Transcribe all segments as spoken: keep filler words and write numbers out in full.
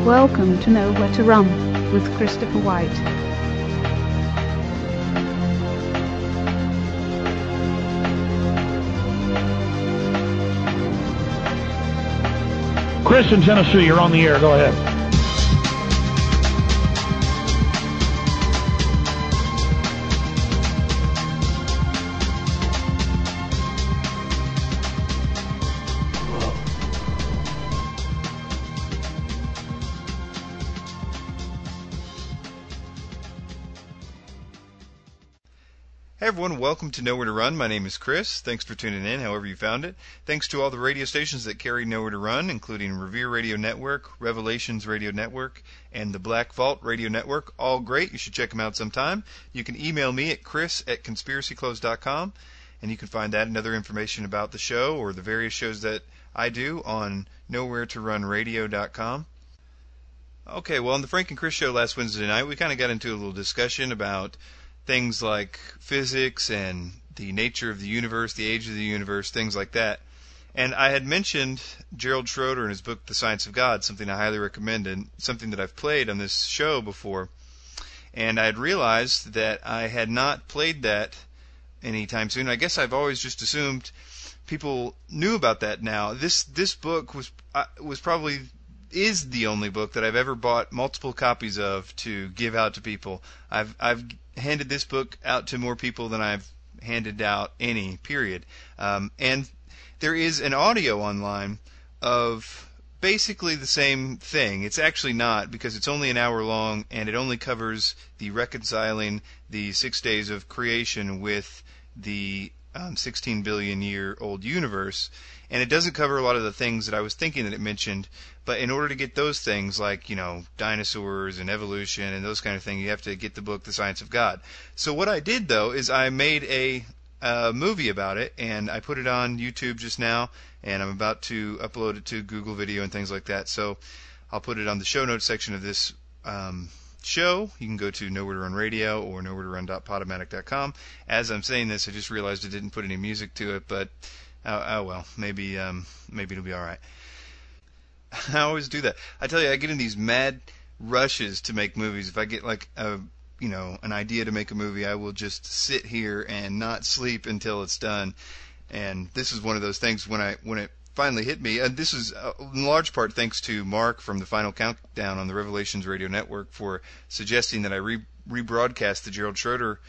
Welcome to Know Where to Run with Christopher White. Chris in Tennessee, you're on the air. Go ahead. Hey everyone, welcome to Nowhere to Run. My name is Chris. Thanks for tuning in, however you found it. Thanks to all the radio stations that carry Nowhere to Run, including Revere Radio Network, Revelations Radio Network, and the Black Vault Radio Network. All great. You should check them out sometime. You can email me at chris at conspiracy clothes dot com, and you can find that and other information about the show or the various shows that I do on nowhere to run radio dot com. Okay, well, on the Frank and Chris show last Wednesday night, we kind of got into a little discussion about things like physics and the nature of the universe, the age of the universe, things like that. And I had mentioned Gerald Schroeder in his book, The Science of God, something I highly recommend and something that I've played on this show before. And I had realized that I had not played that anytime soon. I guess I've always just assumed people knew about that now. This this book was uh, was probably is the only book that I've ever bought multiple copies of to give out to people. I've I've handed this book out to more people than I've handed out any, period. Um, and there is an audio online of basically the same thing. It's actually not, because it's only an hour long and it only covers the reconciling the six days of creation with the um, sixteen billion year old universe. And it doesn't cover a lot of the things that I was thinking that it mentioned, but in order to get those things like, you know, dinosaurs and evolution and those kind of things, you have to get the book The Science of God. So what I did, though, is I made a, a movie about it, and I put it on YouTube just now, and I'm about to upload it to Google Video and things like that. So I'll put it on the show notes section of this um, show. You can go to Nowhere to Run Radio or nowhere to run dot podomatic dot com. As I'm saying this, I just realized I didn't put any music to it, but Oh, oh well, maybe um, maybe it'll be all right. I always do that. I tell you, I get in these mad rushes to make movies. If I get like a, you know, an idea to make a movie, I will just sit here and not sleep until it's done. And this is one of those things when I when it finally hit me. And this is uh, in large part thanks to Mark from the Final Countdown on the Revelations Radio Network for suggesting that I re- rebroadcast the Gerald Schroeder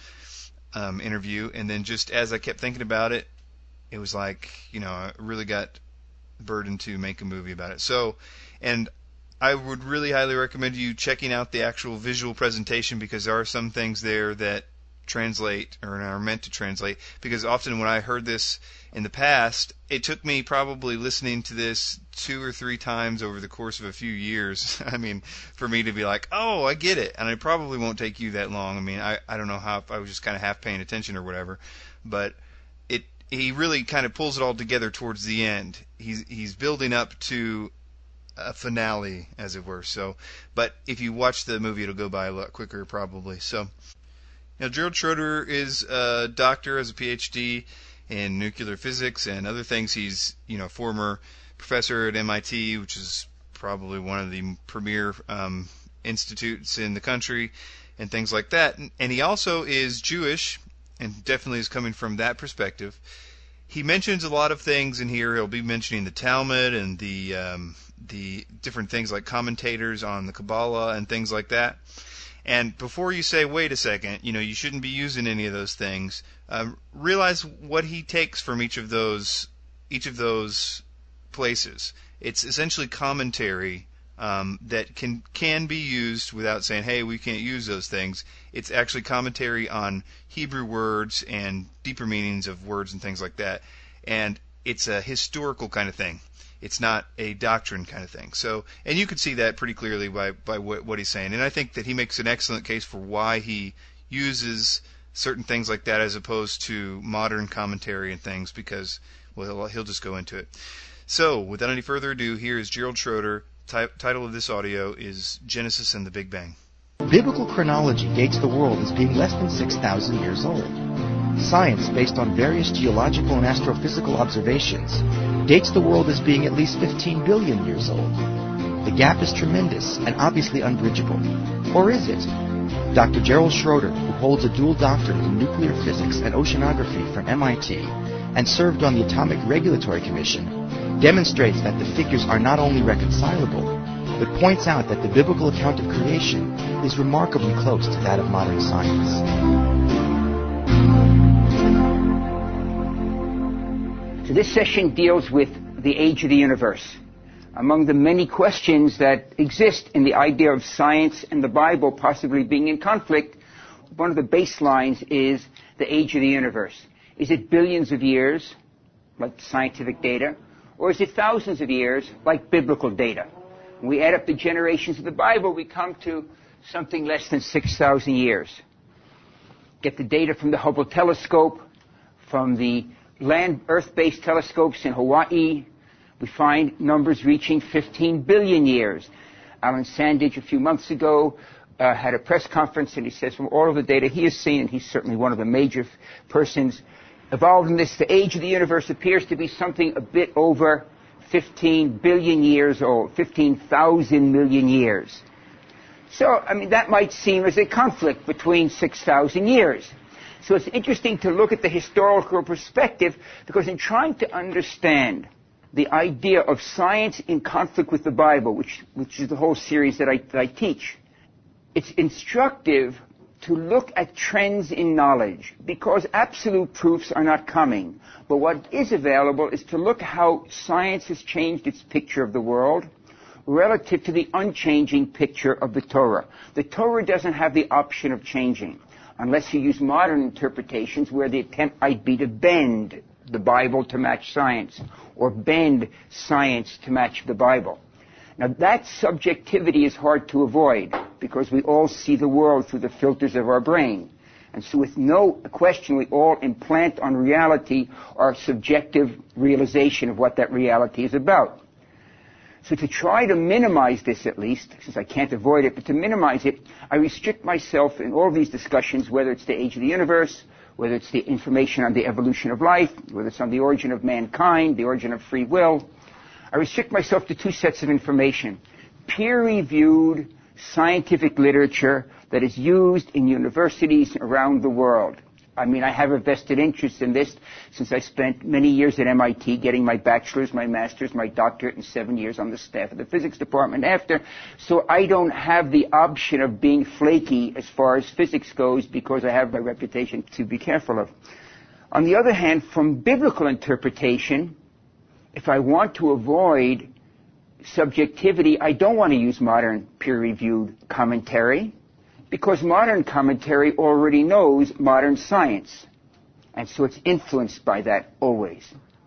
um, interview. And then just as I kept thinking about it, it was like, you know, I really got burdened to make a movie about it. So, and I would really highly recommend you checking out the actual visual presentation, because there are some things there that translate or are meant to translate. Because often when I heard this in the past, it took me probably listening to this two or three times over the course of a few years. I mean, for me to be like, oh, I get it. And it probably won't take you that long. I mean, I, I don't know how, I was just kind of half paying attention or whatever. But it he really kind of pulls it all together towards the end. He's he's building up to a finale, as it were. So, but if you watch the movie, it'll go by a lot quicker, probably. So, now Gerald Schroeder is a doctor, has a P H D in nuclear physics and other things. He's, you know, former professor at M I T, which is probably one of the premier um, institutes in the country, and things like that. And, and he also is Jewish, and definitely is coming from that perspective. He mentions a lot of things in here. He'll be mentioning the Talmud and the um, the different things like commentators on the Kabbalah and things like that. And before you say, wait a second, you know, you shouldn't be using any of those things, um, realize what he takes from each of those each of those places. It's essentially commentary Um, that can can be used without saying, hey, we can't use those things. It's actually commentary on Hebrew words and deeper meanings of words and things like that. And it's a historical kind of thing. It's not a doctrine kind of thing. So, and you can see that pretty clearly by, by what, what he's saying. And I think that he makes an excellent case for why he uses certain things like that as opposed to modern commentary and things, because, well, he'll, he'll just go into it. So, without any further ado, here is Gerald Schroeder. T- title of this audio is Genesis and the Big Bang. Biblical chronology dates the world as being less than six thousand years old. Science, based on various geological and astrophysical observations, dates the world as being at least fifteen billion years old. The gap is tremendous and obviously unbridgeable. Or is it? Doctor Gerald Schroeder, who holds a dual doctorate in nuclear physics and oceanography from M I T and served on the Atomic Regulatory Commission, demonstrates that the figures are not only reconcilable, but points out that the biblical account of creation is remarkably close to that of modern science. So this session deals with the age of the universe. Among the many questions that exist in the idea of science and the Bible possibly being in conflict, one of the baselines is the age of the universe. Is it billions of years, like scientific data, or is it thousands of years, like biblical data? When we add up the generations of the Bible, we come to something less than six thousand years. Get the data from the Hubble telescope, from the land Earth-based telescopes in Hawaii. We find numbers reaching fifteen billion years. Alan Sandage, a few months ago, uh, had a press conference, and he says from all of the data he has seen, and he's certainly one of the major f- persons involved in this, the age of the universe appears to be something a bit over fifteen billion years old, fifteen thousand million years. So, I mean, that might seem as a conflict between six thousand years. So it's interesting to look at the historical perspective, because in trying to understand the idea of science in conflict with the Bible, which, which is the whole series that I, that I teach, it's instructive to look at trends in knowledge, because absolute proofs are not coming. But what is available is to look how science has changed its picture of the world relative to the unchanging picture of the Torah. The Torah doesn't have the option of changing, unless you use modern interpretations where the attempt might be to bend the Bible to match science, or bend science to match the Bible. Now, that subjectivity is hard to avoid, because we all see the world through the filters of our brain. And so with no question, we all implant on reality our subjective realization of what that reality is about. So to try to minimize this, at least, since I can't avoid it, but to minimize it, I restrict myself in all these discussions, whether it's the age of the universe, whether it's the information on the evolution of life, whether it's on the origin of mankind, the origin of free will, I restrict myself to two sets of information: peer-reviewed scientific literature that is used in universities around the world. I mean, I have a vested interest in this since I spent many years at M I T getting my bachelor's, my master's, my doctorate, and seven years on the staff of the physics department after. So I don't have the option of being flaky as far as physics goes, because I have my reputation to be careful of. On the other hand, from biblical interpretation, if I want to avoid subjectivity, I don't want to use modern peer-reviewed commentary, because modern commentary already knows modern science, and so it's influenced by that always.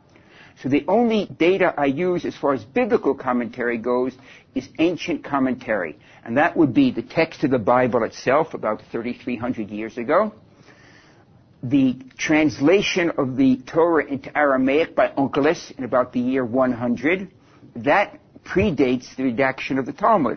So the only data I use as far as biblical commentary goes is ancient commentary, and that would be the text of the Bible itself about thirty-three hundred years ago, the translation of the Torah into Aramaic by Onkelos in about the year one hundred. That predates the redaction of the Talmud.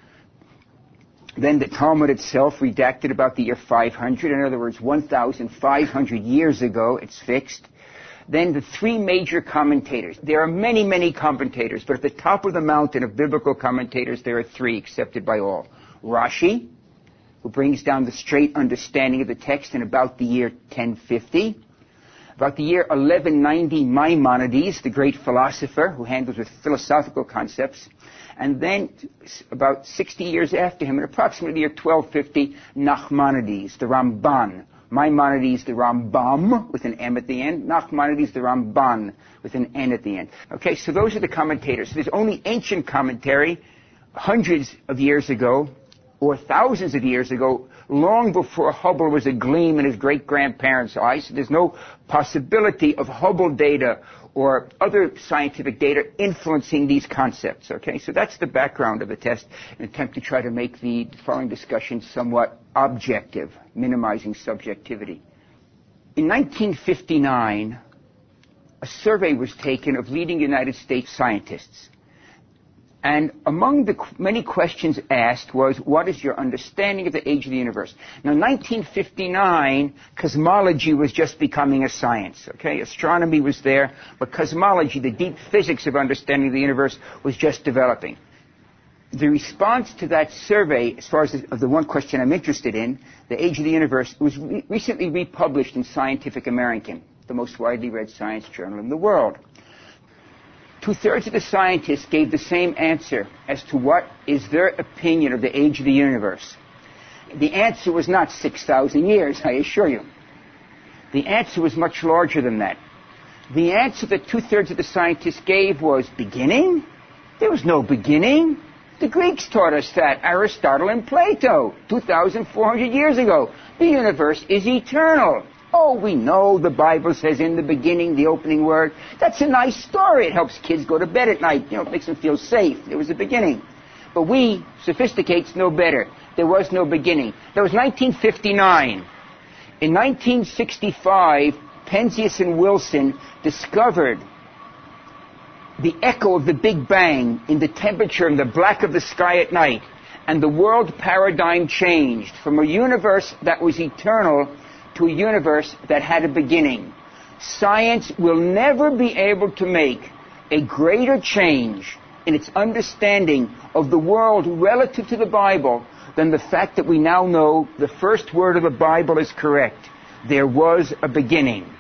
Then the Talmud itself redacted about the year five hundred. In other words, one thousand five hundred years ago, it's fixed. Then the three major commentators. There are many, many commentators, but at the top of the mountain of biblical commentators, there are three accepted by all. Rashi, who brings down the straight understanding of the text in about the year ten fifty. About the year eleven ninety, Maimonides, the great philosopher who handles with philosophical concepts. And then about sixty years after him, in approximately the year twelve fifty, Nachmanides, the Ramban. Maimonides, the Rambam, with an M at the end. Nachmanides, the Ramban, with an N at the end. Okay, so those are the commentators. So there's only ancient commentary hundreds of years ago, or thousands of years ago, long before Hubble was a gleam in his great-grandparents' eyes. So there's no possibility of Hubble data or other scientific data influencing these concepts. Okay, so that's the background of the test, an attempt to try to make the following discussion somewhat objective, minimizing subjectivity. In nineteen fifty-nine, a survey was taken of leading United States scientists. And among the many questions asked was, what is your understanding of the age of the universe? Now, in nineteen fifty-nine, cosmology was just becoming a science, okay? Astronomy was there, but cosmology, the deep physics of understanding the universe, was just developing. the response to that survey, as far as the, of the one question I'm interested in, the age of the universe, was re- recently republished in Scientific American, the most widely read science journal in the world. Two-thirds of the scientists gave the same answer as to what is their opinion of the age of the universe. The answer was not six thousand years, I assure you. The answer was much larger than that. The answer that two-thirds of the scientists gave was beginning? There was no beginning. The Greeks taught us that, Aristotle and Plato, two thousand four hundred years ago. The universe is eternal. Oh, we know the Bible says in the beginning, the opening word. That's a nice story. It helps kids go to bed at night. You know, it makes them feel safe. There was a beginning. But we, sophisticates, know better. There was no beginning. That was nineteen fifty-nine. In nineteen sixty-five, Penzias and Wilson discovered the echo of the Big Bang in the temperature and the black of the sky at night. And the world paradigm changed from a universe that was eternal to a universe that had a beginning. Science will never be able to make a greater change in its understanding of the world relative to the Bible than the fact that we now know the first word of the Bible is correct. There was a beginning.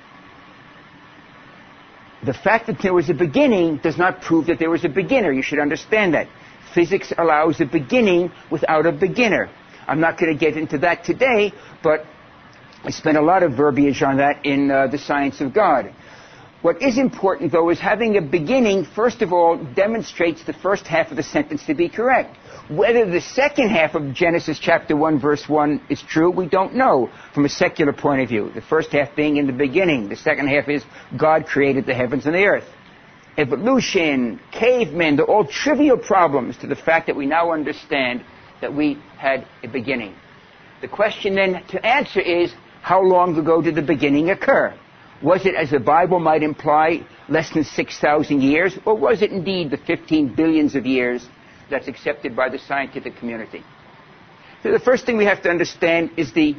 The fact that there was a beginning does not prove that there was a beginner. You should understand that. Physics allows a beginning without a beginner. I'm not going to get into that today, but I spent a lot of verbiage on that in uh, The Science of God. What is important, though, is having a beginning, first of all, demonstrates the first half of the sentence to be correct. Whether the second half of Genesis chapter one, verse one is true, we don't know from a secular point of view. The first half being in the beginning. The second half is God created the heavens and the earth. Evolution, cavemen, they're all trivial problems to the fact that we now understand that we had a beginning. The question then to answer is, how long ago did the beginning occur? Was it, as the Bible might imply, less than six thousand years? Or was it indeed the fifteen billions of years that's accepted by the scientific community? So the first thing we have to understand is the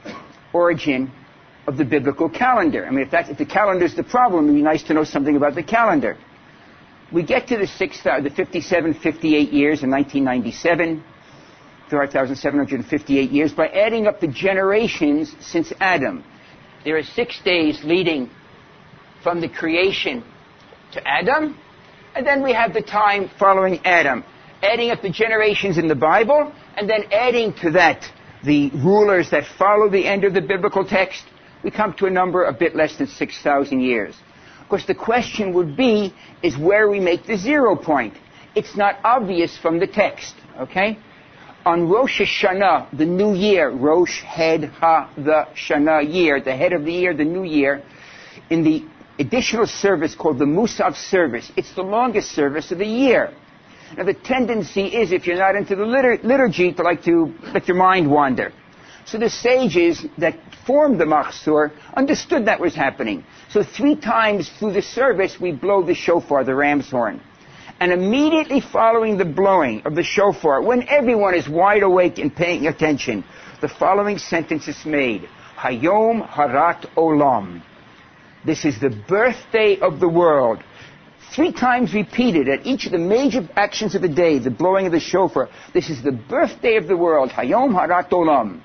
origin of the biblical calendar. I mean, if, that's, if the calendar is the problem, it would be nice to know something about the calendar. We get to the, six, uh, the fifty-seven, fifty-eight years in nineteen ninety-seven, five thousand seven hundred fifty-eight years, by adding up the generations since Adam. There are six days leading from the creation to Adam, and then we have the time following Adam, adding up the generations in the Bible, and then adding to that the rulers that follow the end of the biblical text. We come to a number a bit less than six thousand years. Of course, the question would be, is where we make the zero point. It's not obvious from the text, okay? On Rosh Hashanah, the new year, Rosh Head Ha, the Shana year, the head of the year, the new year, in the additional service called the Musaf service, it's the longest service of the year. Now, the tendency is, if you're not into the litur- liturgy, to like to let your mind wander. So the sages that formed the Machzor understood that was happening. So three times through the service, we blow the shofar, the ram's horn. And immediately following the blowing of the shofar, when everyone is wide awake and paying attention, the following sentence is made. Hayom Harat Olam. This is the birthday of the world. Three times repeated at each of the major actions of the day, the blowing of the shofar. This is the birthday of the world. Hayom Harat Olam.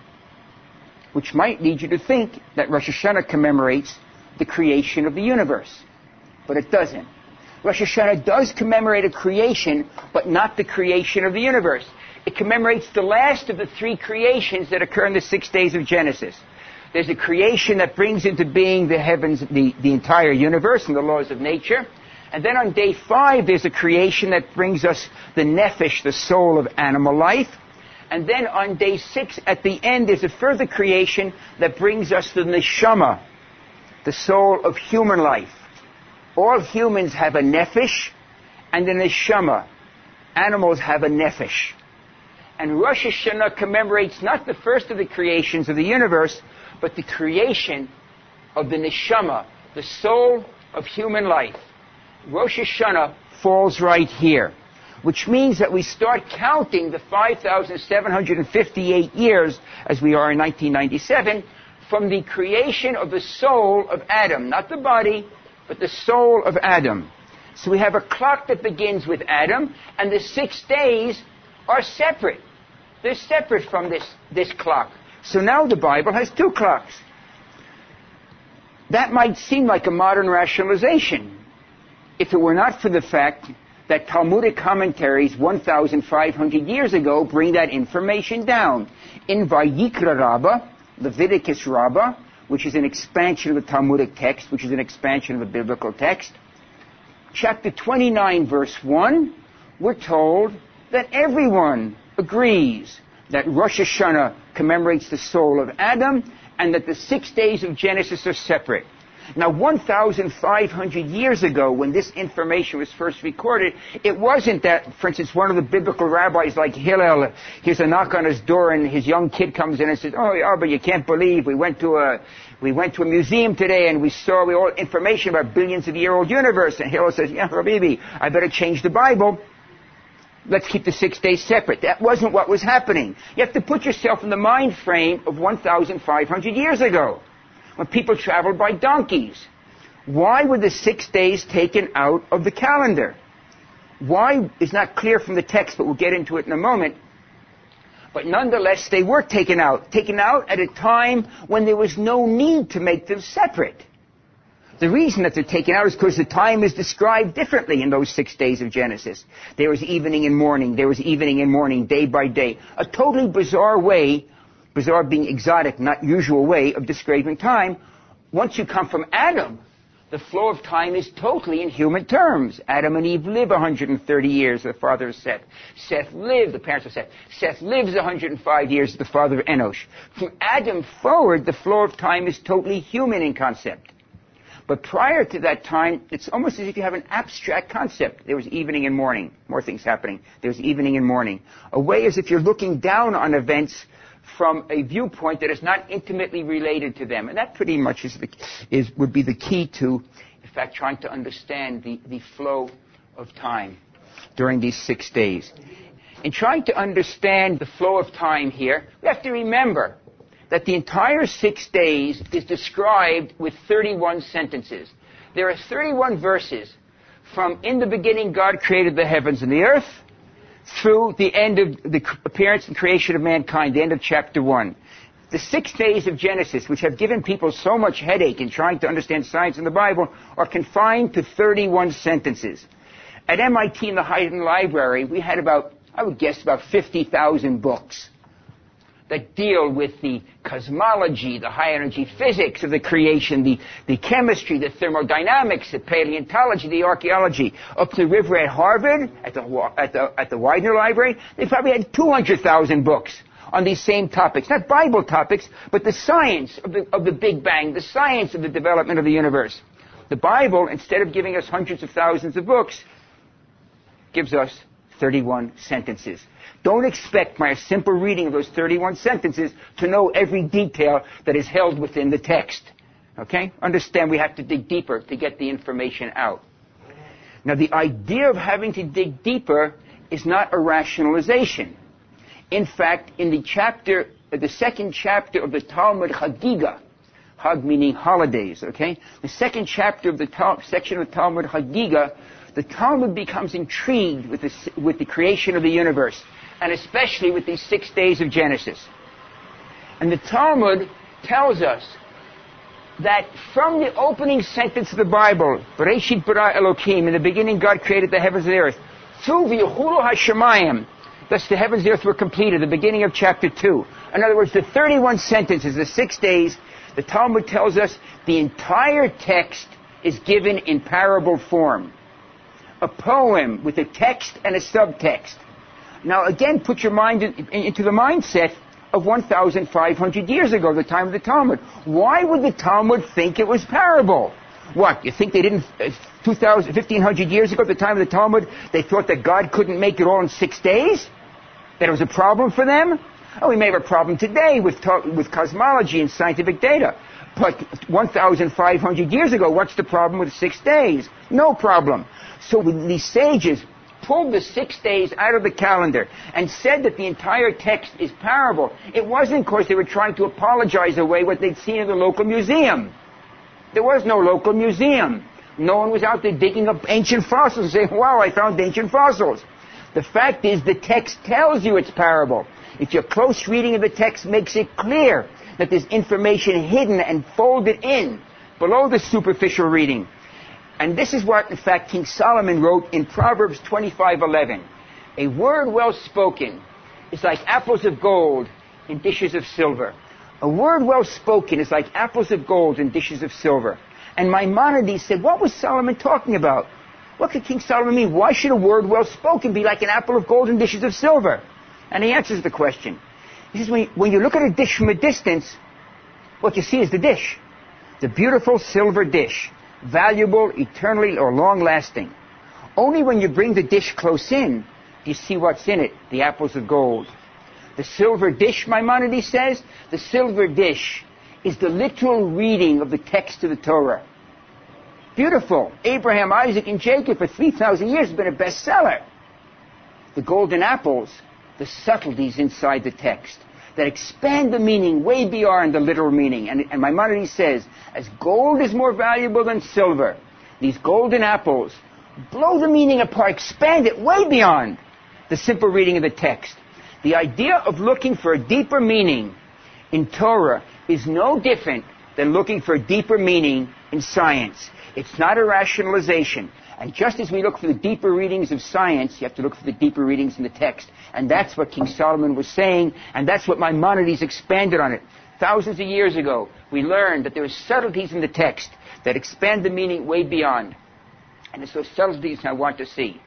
Which might lead you to think that Rosh Hashanah commemorates the creation of the universe. But it doesn't. Rosh Hashanah does commemorate a creation, but not the creation of the universe. It commemorates the last of the three creations that occur in the six days of Genesis. There's a creation that brings into being the heavens, the, the entire universe and the laws of nature. And then on day five, there's a creation that brings us the nephesh, the soul of animal life. And then on day six, at the end, there's a further creation that brings us the neshama, the soul of human life. All humans have a nephesh and a neshama. Animals have a nephesh. And Rosh Hashanah commemorates not the first of the creations of the universe, but the creation of the neshama, the soul of human life. Rosh Hashanah falls right here, which means that we start counting the five thousand seven hundred fifty-eight years, as we are in nineteen ninety-seven, from the creation of the soul of Adam, not the body, but the soul of Adam. So we have a clock that begins with Adam, and the six days are separate. They're separate from this, this clock. So now the Bible has two clocks. That might seem like a modern rationalization if it were not for the fact that Talmudic commentaries one thousand five hundred years ago bring that information down. In Vayikra Rabbah, Leviticus Rabbah, which is an expansion of the Talmudic text, which is an expansion of the biblical text, chapter twenty-nine, verse one, we're told that everyone agrees that Rosh Hashanah commemorates the soul of Adam and that the six days of Genesis are separate. Now, one thousand five hundred years ago, when this information was first recorded, it wasn't that, for instance, one of the biblical rabbis like Hillel, here's a knock on his door and his young kid comes in and says, oh, yeah, but you can't believe we went to a, we went to a museum today and we saw we all information about billions of year old universe. And Hillel says, yeah, Habibi, I better change the Bible. Let's keep the six days separate. That wasn't what was happening. You have to put yourself in the mind frame of one thousand five hundred years ago, when people traveled by donkeys. Why were the six days taken out of the calendar? Why is not clear from the text, but we'll get into it in a moment. But nonetheless, they were taken out. Taken out at a time when there was no need to make them separate. The reason that they're taken out is because the time is described differently in those six days of Genesis. There was evening and morning. There was evening and morning, day by day. A totally bizarre way, bizarre being exotic, not usual way of describing time. Once you come from Adam, the flow of time is totally in human terms. Adam and Eve live one hundred thirty years, the father of Seth. Seth lived, the parents of Seth. Seth lives one hundred five years, the father of Enosh. From Adam forward, the flow of time is totally human in concept. But prior to that time, it's almost as if you have an abstract concept. There was evening and morning. More things happening. There was evening and morning. A way as if you're looking down on events from a viewpoint that is not intimately related to them. And that pretty much is, the, is would be the key to, in fact, trying to understand the, the flow of time during these six days. In trying to understand the flow of time here, we have to remember that the entire six days is described with thirty-one sentences. There are thirty-one verses from in the beginning God created the heavens and the earth through the end of the appearance and creation of mankind, the end of chapter one. The six days of Genesis, which have given people so much headache in trying to understand science in the Bible, are confined to thirty-one sentences. At M I T in the Hayden Library, we had about, I would guess, about fifty thousand books that deal with the cosmology, the high-energy physics of the creation, the, the chemistry, the thermodynamics, the paleontology, the archaeology. Up the river at Harvard, at the, at the, at the Widener Library, they probably had two hundred thousand books on these same topics. Not Bible topics, but the science of the, of the Big Bang, the science of the development of the universe. The Bible, instead of giving us hundreds of thousands of books, gives us thirty-one sentences. Don't expect by a simple reading of those thirty-one sentences to know every detail that is held within the text. Okay? Understand we have to dig deeper to get the information out. Now, the idea of having to dig deeper is not a rationalization. In fact, in the chapter, the second chapter of the Talmud Chagiga, Hag meaning holidays, okay? The second chapter of the Tal- section of Talmud Chagiga, the Talmud becomes intrigued with the, with the creation of the universe, and especially with these six days of Genesis. And the Talmud tells us that from the opening sentence of the Bible, Bereshit bara Elokim, in the beginning God created the heavens and the earth, through V'yechulu HaShemayim, thus the heavens and the earth were completed, the beginning of chapter two. In other words, the thirty-one sentences, the six days, the Talmud tells us the entire text is given in parable form. A poem with a text and a subtext. Now again, put your mind in, in, into the mindset of one thousand five hundred years ago, the time of the Talmud. Why would the Talmud think it was parable? What, you think they didn't, uh, two thousand, fifteen hundred years ago, at the time of the Talmud, they thought that God couldn't make it all in six days? That it was a problem for them? Oh, we may have a problem today with, to- with cosmology and scientific data. But one thousand five hundred years ago, what's the problem with six days? No problem. So when these sages pulled the six days out of the calendar and said that the entire text is parable, it wasn't because they were trying to apologize away what they'd seen in the local museum. There was no local museum. No one was out there digging up ancient fossils and saying, wow, I found ancient fossils. The fact is, the text tells you it's parable. If your close reading of the text makes it clear that there's information hidden and folded in below the superficial reading. And this is what, in fact, King Solomon wrote in Proverbs twenty-five eleven. A word well spoken is like apples of gold in dishes of silver. A word well spoken is like apples of gold in dishes of silver. And Maimonides said, what was Solomon talking about? What could King Solomon mean? Why should a word well spoken be like an apple of gold in dishes of silver? And he answers the question. He says, when, when you look at a dish from a distance, what you see is the dish. The beautiful silver dish, valuable, eternally or long-lasting. Only when you bring the dish close in, do you see what's in it, the apples of gold. The silver dish, Maimonides says, the silver dish is the literal reading of the text of the Torah. Beautiful. Abraham, Isaac, and Jacob for three thousand years has been a bestseller. The golden apples, the subtleties inside the text that expand the meaning way beyond the literal meaning. And, and Maimonides says, as gold is more valuable than silver, these golden apples blow the meaning apart, expand it way beyond the simple reading of the text. The idea of looking for a deeper meaning in Torah is no different than looking for a deeper meaning in science. It's not a rationalization. And just as we look for the deeper readings of science, you have to look for the deeper readings in the text. And that's what King Solomon was saying, and that's what Maimonides expanded on it. Thousands of years ago, we learned that there are subtleties in the text that expand the meaning way beyond. And it's those subtleties I want to see.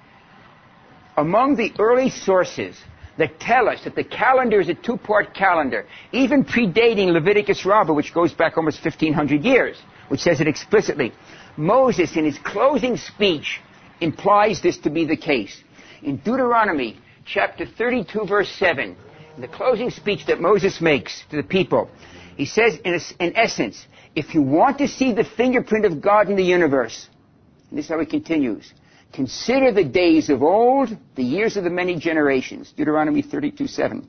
Among the early sources that tell us that the calendar is a two-part calendar, even predating Leviticus Rabbah, which goes back almost fifteen hundred years, which says it explicitly, Moses, in his closing speech, implies this to be the case. In Deuteronomy chapter thirty-two, verse seven, in the closing speech that Moses makes to the people, he says, in, a, in essence, if you want to see the fingerprint of God in the universe, and this is how he continues, consider the days of old, the years of the many generations. Deuteronomy thirty-two, seven.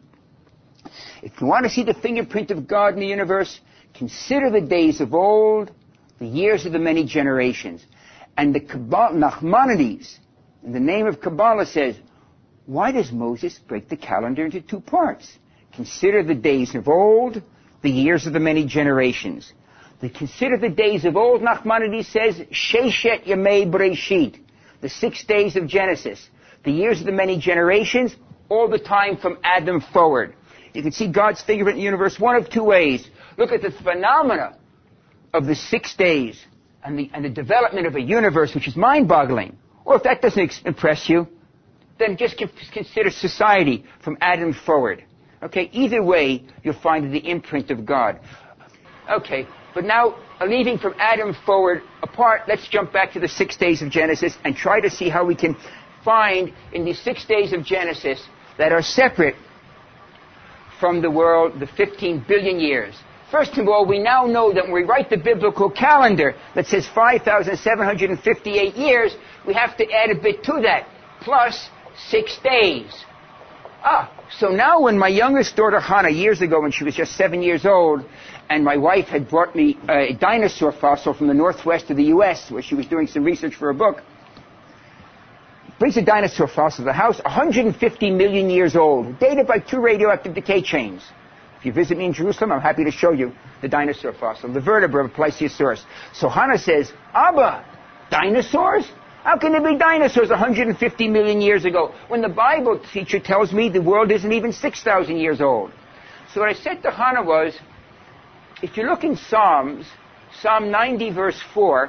If you want to see the fingerprint of God in the universe, consider the days of old, the years of the many generations. And the Kabbalah, Nachmanides, in the name of Kabbalah, says, why does Moses break the calendar into two parts? Consider the days of old, the years of the many generations. The consider the days of old, Nachmanides says, Sheshet Yamei Breshit, the six days of Genesis. The years of the many generations, all the time from Adam forward. You can see God's fingerprint in the universe one of two ways. Look at the phenomena of the six days and the, and the development of a universe which is mind-boggling. Or if that doesn't ex- impress you, then just consider society from Adam forward. Okay, either way, you'll find the imprint of God. Okay, but now, leaving from Adam forward apart, let's jump back to the six days of Genesis and try to see how we can find in these six days of Genesis that are separate from the world, the fifteen billion years. First of all, we now know that when we write the biblical calendar that says five thousand seven hundred fifty-eight years, we have to add a bit to that, plus six days. Ah, so now when my youngest daughter Hannah, years ago when she was just seven years old, and my wife had brought me a dinosaur fossil from the northwest of the U S where she was doing some research for a book, brings a dinosaur fossil to the house, one hundred fifty million years old, dated by two radioactive decay chains. If you visit me in Jerusalem, I'm happy to show you the dinosaur fossil, the vertebra of Plesiosaurus. So Hannah says, Abba, dinosaurs? How can there be dinosaurs one hundred fifty million years ago when the Bible teacher tells me the world isn't even six thousand years old? So what I said to Hannah was, if you look in Psalms, Psalm ninety verse four,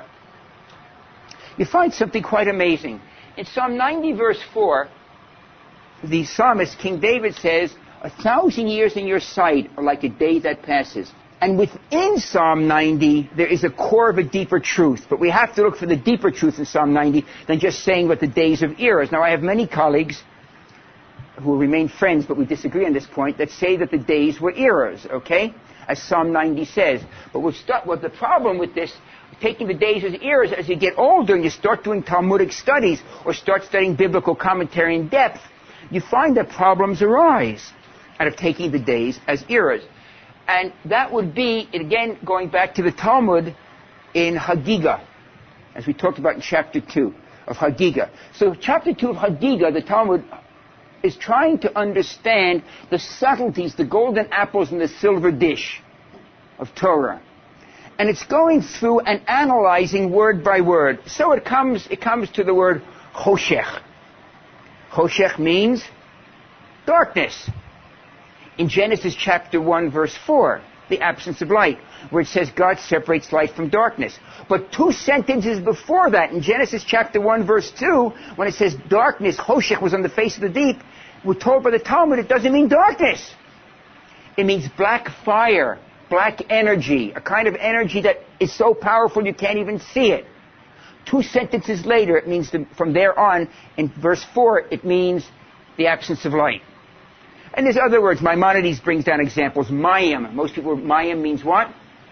you find something quite amazing. In Psalm ninety verse four, the psalmist, King David, says, a thousand years in your sight are like a day that passes. And within Psalm ninety, there is a core of a deeper truth. But we have to look for the deeper truth in Psalm ninety than just saying what the days of eras. Now, I have many colleagues who will remain friends, but we disagree on this point, that say that the days were eras, okay? As Psalm ninety says. But we'll start, well, the problem with this, taking the days as eras, as you get older and you start doing Talmudic studies or start studying biblical commentary in depth, you find that problems arise out of taking the days as eras. And that would be, again, going back to the Talmud in Hagigah. as we talked about in chapter two of Hagigah. So chapter two of Hagigah, the Talmud is trying to understand the subtleties, the golden apples in the silver dish of Torah. And it's going through and analyzing word by word. So it comes, it comes to the word choshech. Choshech means darkness. In Genesis chapter one, verse four, the absence of light, where it says God separates light from darkness. But two sentences before that, in Genesis chapter one, verse two, when it says darkness, choshech was on the face of the deep, we're told by the Talmud it doesn't mean darkness. It means black fire, black energy, a kind of energy that is so powerful you can't even see it. Two sentences later, it means the, from there on, in verse four, it means the absence of light. And there's other words. Maimonides brings down examples. Mayim. Most people, Mayim means what?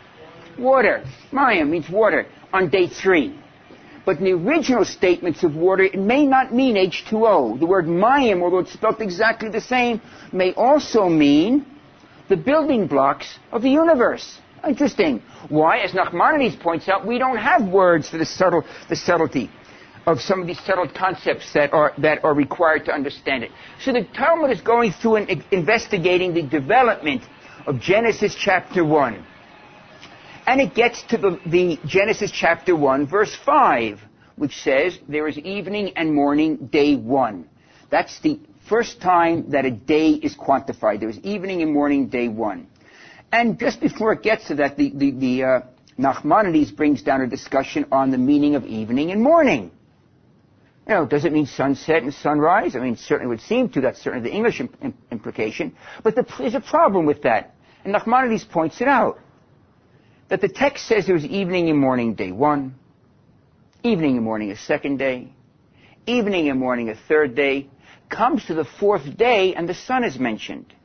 Water. Mayim means water on day three. But in the original statements of water, it may not mean H two O. The word Mayim, although it's spelled exactly the same, may also mean the building blocks of the universe. Interesting. Why? As Nachmanides points out, we don't have words for the subtle, the subtlety of some of these subtle concepts that are, that are required to understand it. So the Talmud is going through and investigating the development of Genesis chapter one. And it gets to the, the Genesis chapter one, verse five, which says, there is evening and morning, day one. That's the first time that a day is quantified. There is evening and morning, day one. And just before it gets to that, the, the, the uh, Nachmanides brings down a discussion on the meaning of evening and morning. You know, does it mean sunset and sunrise? I mean, it certainly would seem to. That's certainly the English imp- implication. But the, there's a problem with that. And Nachmanides points it out. That the text says there was evening and morning, day one. Evening and morning, a second day. Evening and morning, a third day. Comes to the fourth day, and the sun is mentioned.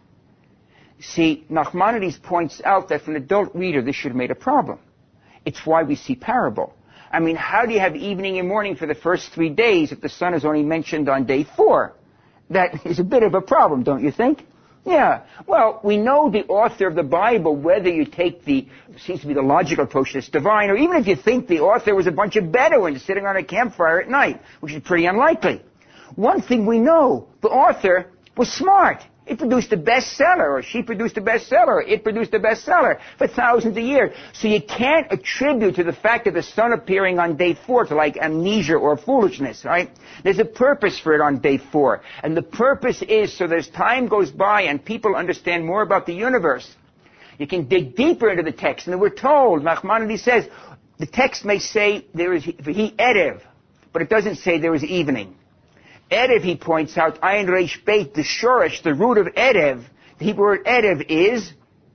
See, Nachmanides points out that for an adult reader, this should have made a problem. It's why we see parable. I mean, how do you have evening and morning for the first three days if the sun is only mentioned on day four? That is a bit of a problem, don't you think? Yeah. Well, we know the author of the Bible, whether you take the, seems to be the logical approach that's divine, or even if you think the author was a bunch of Bedouins sitting on a campfire at night, which is pretty unlikely. One thing we know, the author was smart. It produced a bestseller, or she produced a bestseller, or it produced a bestseller for thousands of years. So you can't attribute to the fact of the sun appearing on day four to like amnesia or foolishness, right? There's a purpose for it on day four. And the purpose is so that as time goes by and people understand more about the universe, you can dig deeper into the text. And we're told, Nachmanides says, the text may say there is he erev, but it doesn't say there is evening. Erev, he points out, Ayin Reish Beit, the shorish, the root of Erev, the Hebrew word Erev is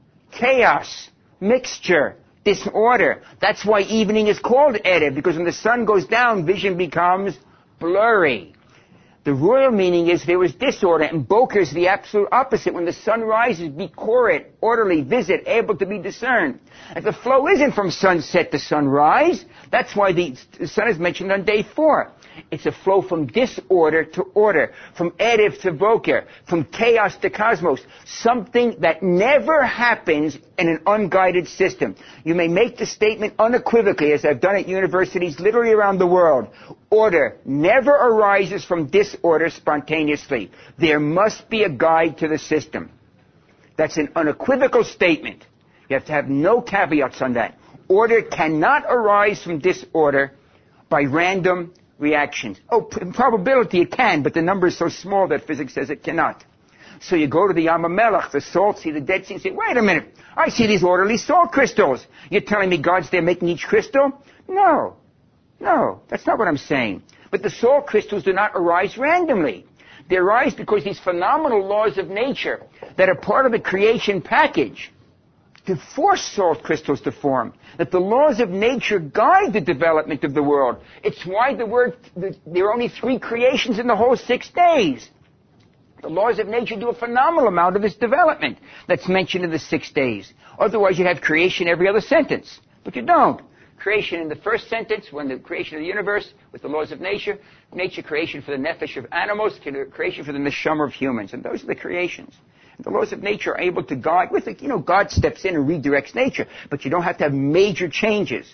chaos, mixture, disorder. That's why evening is called Erev, because when the sun goes down, vision becomes blurry. The royal meaning is there was disorder, and Boker is the absolute opposite. When the sun rises, be choret, orderly, visit, able to be discerned. And the flow isn't from sunset to sunrise. That's why the sun is mentioned on day four. It's a flow from disorder to order, from Erev to Boker, from chaos to cosmos, something that never happens in an unguided system. You may make the statement unequivocally, as I've done at universities literally around the world. Order never arises from disorder spontaneously. There must be a guide to the system. That's an unequivocal statement. You have to have no caveats on that. Order cannot arise from disorder by random reactions. Oh, in probability it can, but the number is so small that physics says it cannot. So you go to the Yam HaMelech, the salt sea, the Dead Sea, and say, wait a minute, I see these orderly salt crystals. You're telling me God's there making each crystal? No. No, that's not what I'm saying. But the salt crystals do not arise randomly. They arise because these phenomenal laws of nature that are part of the creation package to force salt crystals to form, that the laws of nature guide the development of the world. It's why the word, the, there are only three creations in the whole six days. The laws of nature do a phenomenal amount of this development that's mentioned in the six days. Otherwise, you'd have creation every other sentence. But you don't. Creation in the first sentence, when the creation of the universe, with the laws of nature, nature creation for the nephesh of animals, creation for the neshama of humans. And those are the creations. The laws of nature are able to guide with it. You know, God steps in and redirects nature, but you don't have to have major changes.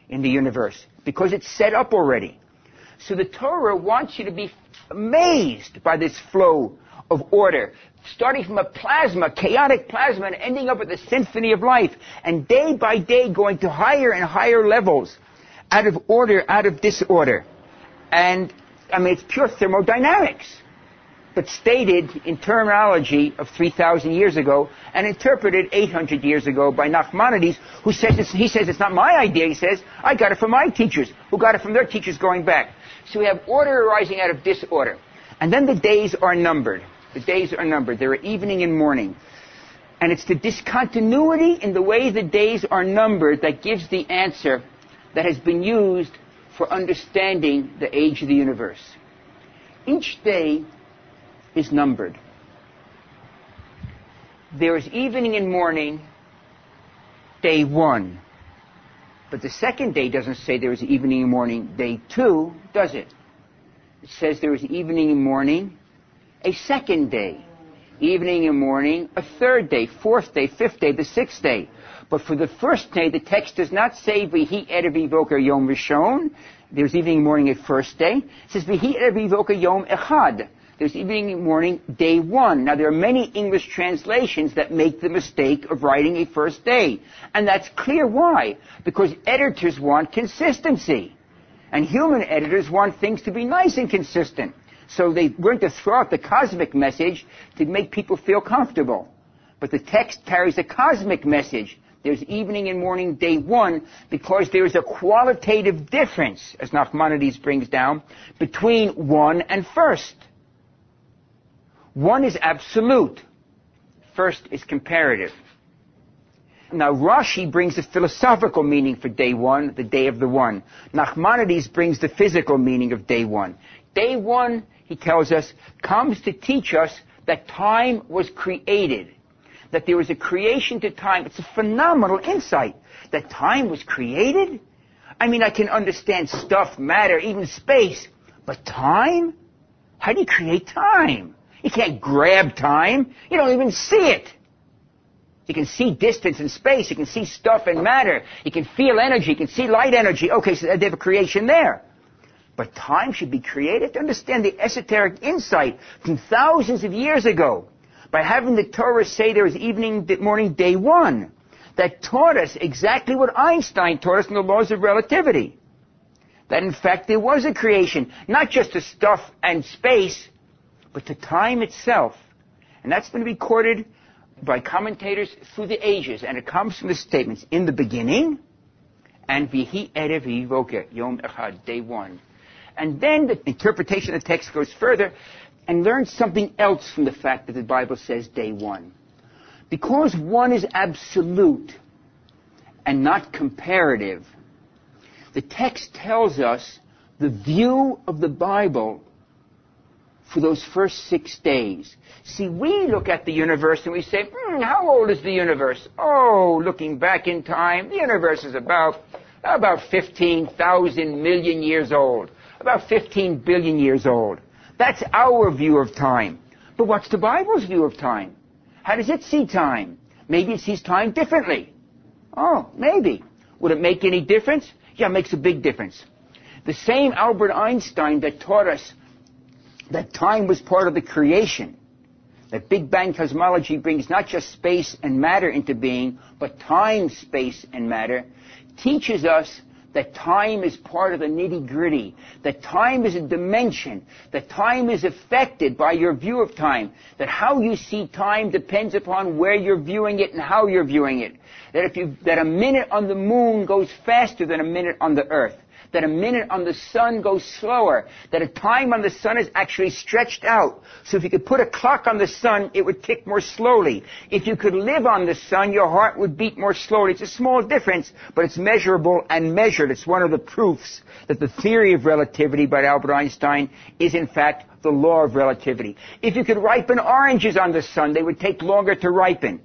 in the universe because it's set up already. So the Torah wants you to be amazed by this flow of order, starting from a plasma, chaotic plasma, and ending up with the symphony of life, and day by day going to higher and higher levels, out of order, out of disorder. And, I mean, it's pure thermodynamics, but stated in terminology of three thousand years ago and interpreted eight hundred years ago by Nachmanides, who says it's, he says it's not my idea. He says, I got it from my teachers, who got it from their teachers going back. So we have order arising out of disorder. And then the days are numbered. The days are numbered. There are evening and morning. And it's the discontinuity in the way the days are numbered that gives the answer that has been used for understanding the age of the universe. Each day is numbered. There is evening and morning, day one. But the second day doesn't say there is evening and morning, day two, does it? It says there is evening and morning, a second day. Evening and morning, a third day, fourth day, fifth day, the sixth day. But for the first day, the text does not say V'hi erev yivoker yom rishon. There's evening and morning at first day. It says V'hi erev yivoker yom echad. There's evening and morning, day one. Now, there are many English translations that make the mistake of writing a first day. And that's clear why. Because editors want consistency. And human editors want things to be nice and consistent. So they were going to throw out the cosmic message to make people feel comfortable. But the text carries a cosmic message. There's evening and morning, day one, because there is a qualitative difference, as Nachmanides brings down, between one and first. One is absolute. First is comparative. Now, Rashi brings the philosophical meaning for day one, the day of the one. Nachmanides brings the physical meaning of day one. Day one, he tells us, comes to teach us that time was created. That there was a creation to time. It's a phenomenal insight. That time was created? I mean, I can understand stuff, matter, even space. But time? How do you create time? You can't grab time. You don't even see it. You can see distance and space. You can see stuff and matter. You can feel energy. You can see light energy. Okay, so they have a creation there. But time should be created to understand the esoteric insight from thousands of years ago. By having the Torah say there is evening, morning, day one, that taught us exactly what Einstein taught us in the laws of relativity. That in fact there was a creation, not just to stuff and space, but to time itself. And that's been recorded by commentators through the ages, and it comes from the statements, in the beginning, and V'hi erev yivoker yom echad, day one. And then the interpretation of the text goes further, and learn something else from the fact that the Bible says day one. Because one is absolute and not comparative, the text tells us the view of the Bible for those first six days. See, we look at the universe and we say, hmm, how old is the universe? Oh, looking back in time, the universe is about, about fifteen thousand million years old. About fifteen billion years old. That's our view of time. But what's the Bible's view of time? How does it see time? Maybe it sees time differently. Oh, maybe. Would it make any difference? Yeah, it makes a big difference. The same Albert Einstein that taught us that time was part of the creation, that Big Bang cosmology brings not just space and matter into being, but time, space, and matter, teaches us that time is part of the nitty-gritty, that time is a dimension, that time is affected by your view of time, that how you see time depends upon where you're viewing it and how you're viewing it, that if you, that a minute on the moon goes faster than a minute on the earth, that a minute on the sun goes slower, that a time on the sun is actually stretched out. So if you could put a clock on the sun, it would tick more slowly. If you could live on the sun, your heart would beat more slowly. It's a small difference, but it's measurable and measured. It's one of the proofs that the theory of relativity by Albert Einstein is in fact the law of relativity. If you could ripen oranges on the sun, they would take longer to ripen.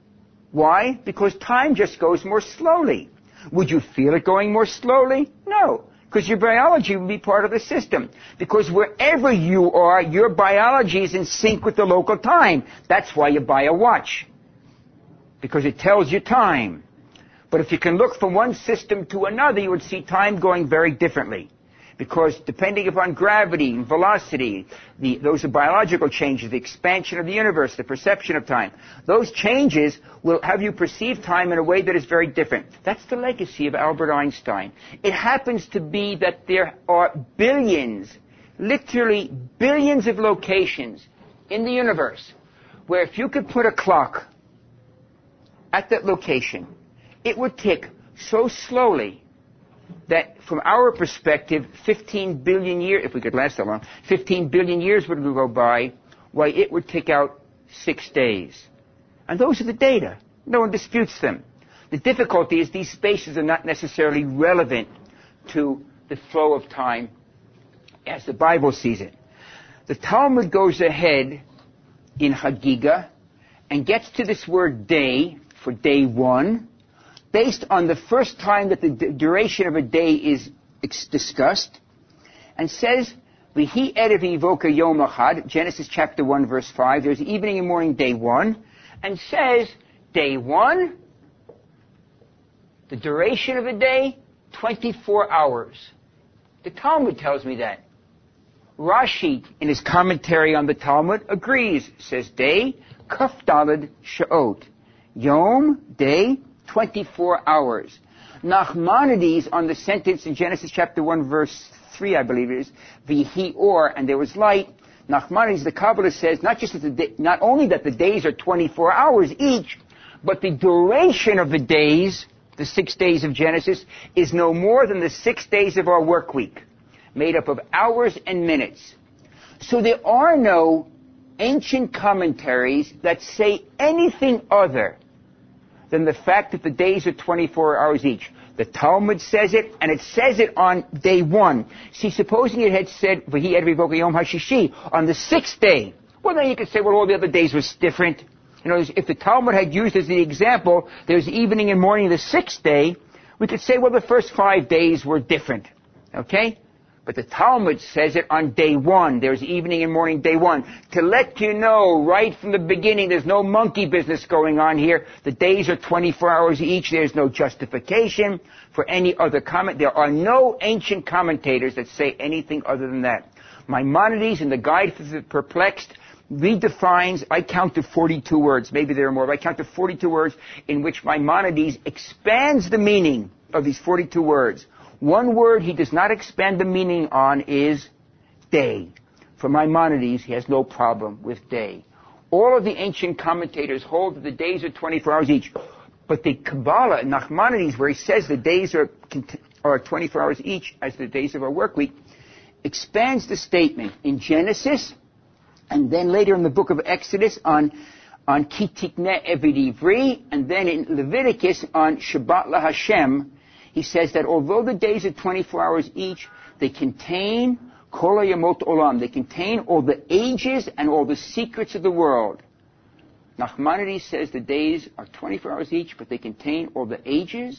Why? Because time just goes more slowly. Would you feel it going more slowly? No, because your biology would be part of the system. Because wherever you are, your biology is in sync with the local time. That's why you buy a watch, because it tells you time. But if you can look from one system to another, you would see time going very differently. Because depending upon gravity and velocity, the, those are biological changes, the expansion of the universe, the perception of time. Those changes will have you perceive time in a way that is very different. That's the legacy of Albert Einstein. It happens to be that there are billions, literally billions of locations in the universe where if you could put a clock at that location, it would tick so slowly that from our perspective, fifteen billion years, if we could last that long, fifteen billion years would go by, why it would tick out six days. And those are the data. No one disputes them. The difficulty is these spaces are not necessarily relevant to the flow of time as the Bible sees it. The Talmud goes ahead in Hagiga and gets to this word day for day one, based on the first time that the d- duration of a day is ex- discussed, and says, V'hi erev yivoka yom achad, Genesis chapter one, verse five, there's evening and morning, day one, and says, day one, the duration of a day, twenty-four hours. The Talmud tells me that. Rashi, in his commentary on the Talmud, agrees, says day, kaf daled sha'ot, yom, day, twenty-four hours. Nachmanides, on the sentence in Genesis chapter one, verse three, I believe it is, V'hi or, and there was light, Nachmanides, the Kabbalah says, not just that the day, not only that the days are twenty-four hours each, but the duration of the days, the six days of Genesis, is no more than the six days of our work week, made up of hours and minutes. So there are no ancient commentaries that say anything other than the fact that the days are twenty-four hours each. The Talmud says it, and it says it on day one. See, supposing it had said, V'hi erev yivoka yom hashishi, on the sixth day, well, then you could say, well, all the other days was different. You know, if the Talmud had used as the example, there's evening and morning the sixth day, we could say, well, the first five days were different. Okay? But the Talmud says it on day one. There's evening and morning day one. To let you know right from the beginning, there's no monkey business going on here. The days are twenty-four hours each. There's no justification for any other comment. There are no ancient commentators that say anything other than that. Maimonides, in the Guide for the Perplexed, redefines, I count to forty-two words. Maybe there are more, but I count to forty-two words in which Maimonides expands the meaning of these forty-two words. One word he does not expand the meaning on is day. For Maimonides, he has no problem with day. All of the ancient commentators hold that the days are twenty-four hours each. But the Kabbalah, Nachmanides, where he says the days are, are twenty-four hours each as the days of our work week, expands the statement in Genesis, and then later in the book of Exodus on on Ki tikneh eved ivri, and then in Leviticus on Shabbat LaHashem. He says that although the days are twenty-four hours each, they contain kol hayamot olam. They contain all the ages and all the secrets of the world. Nachmanides says the days are twenty-four hours each, but they contain all the ages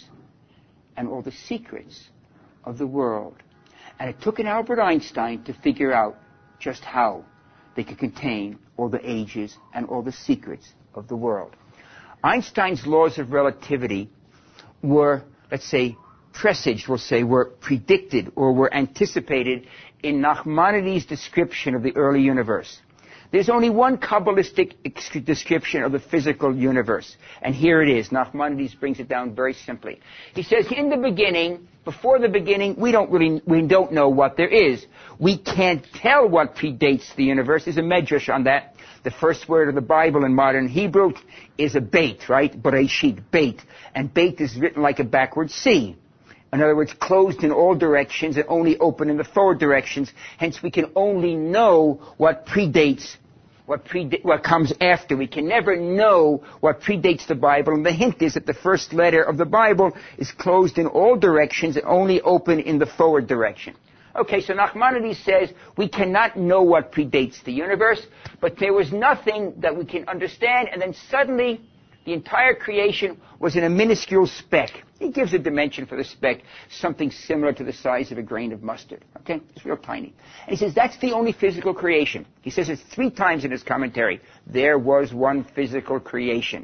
and all the secrets of the world. And it took an Albert Einstein to figure out just how they could contain all the ages and all the secrets of the world. Einstein's laws of relativity were, let's say, presaged, we'll say, were predicted or were anticipated in Nachmanides' description of the early universe. There's only one Kabbalistic ex- description of the physical universe, and here it is. Nachmanides brings it down very simply. He says, in the beginning, before the beginning, we don't really, we don't know what there is. We can't tell what predates the universe. There's a medrash on that. The first word of the Bible in modern Hebrew is a beit, right? Bereshit, beit. And beit is written like a backward C. In other words, closed in all directions and only open in the forward directions. Hence, we can only know what predates, what, preda- what comes after. We can never know what predates the Bible. And the hint is that the first letter of the Bible is closed in all directions and only open in the forward direction. Okay, so Nachmanides says we cannot know what predates the universe, but there was nothing that we can understand, and then suddenly the entire creation was in a minuscule speck. He gives a dimension for the speck, something similar to the size of a grain of mustard. Okay? It's real tiny. And he says that's the only physical creation. He says it three times in his commentary. There was one physical creation.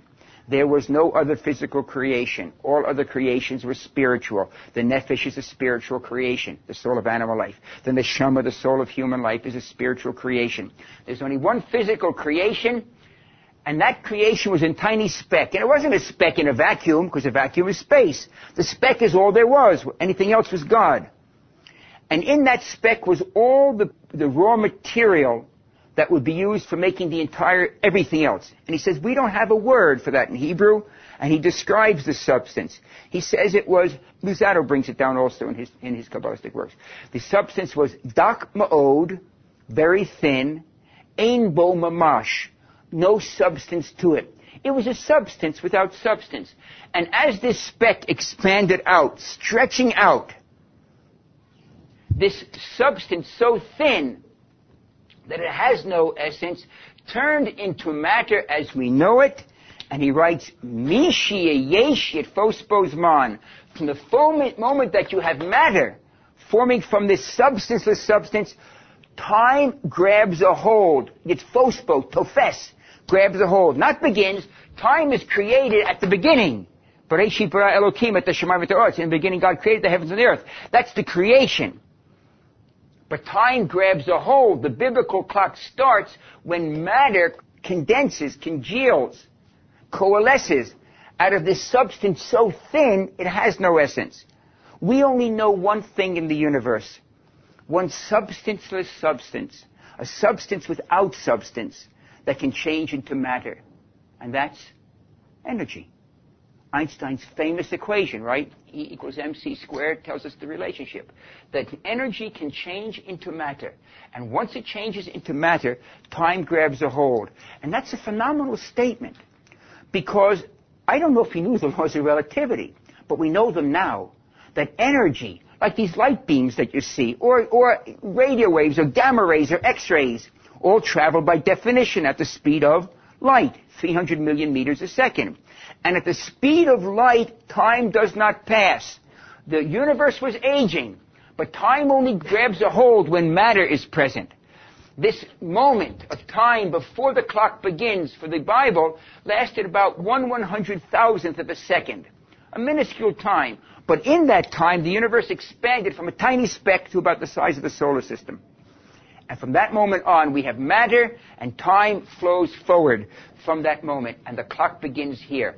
There was no other physical creation. All other creations were spiritual. The nephesh is a spiritual creation, the soul of animal life. The neshama, the soul of human life, is a spiritual creation. There's only one physical creation, and that creation was a tiny speck. And it wasn't a speck in a vacuum, because a vacuum is space. The speck is all there was. Anything else was God. And in that speck was all the, the raw material that would be used for making the entire, everything else. And he says, we don't have a word for that in Hebrew, and he describes the substance. He says it was, Luzzatto brings it down also in his, in his Kabbalistic works. The substance was dak ma'od, very thin, ein bo mamash, no substance to it. It was a substance without substance. And as this speck expanded out, stretching out, this substance so thin that it has no essence, turned into matter as we know it, and he writes, Mishia yesh yitfos man. From the moment, moment that you have matter forming from this substanceless substance, time grabs a hold. Yitfospo, tofes, grabs a hold. Not begins, time is created at the beginning. Bereshit bara Elokim et hashamayim v'ha'aretz. In the beginning God created the heavens and the earth. That's the creation. But time grabs a hold. The biblical clock starts when matter condenses, congeals, coalesces out of this substance so thin it has no essence. We only know one thing in the universe. One substanceless substance. A substance without substance that can change into matter. And that's energy. Einstein's famous equation, right? E equals mc squared tells us the relationship. That energy can change into matter. And once it changes into matter, time grabs a hold. And that's a phenomenal statement. Because I don't know if he knew the laws of relativity, but we know them now. That energy, like these light beams that you see, or, or radio waves, or gamma rays, or X-rays, all travel by definition at the speed of light, three hundred million meters a second. And at the speed of light, time does not pass. The universe was aging, but time only grabs a hold when matter is present. This moment of time before the clock begins for the Bible lasted about one one hundred thousandth of a second. A minuscule time. But in that time, the universe expanded from a tiny speck to about the size of the solar system. And from that moment on, we have matter, and time flows forward from that moment, and the clock begins here.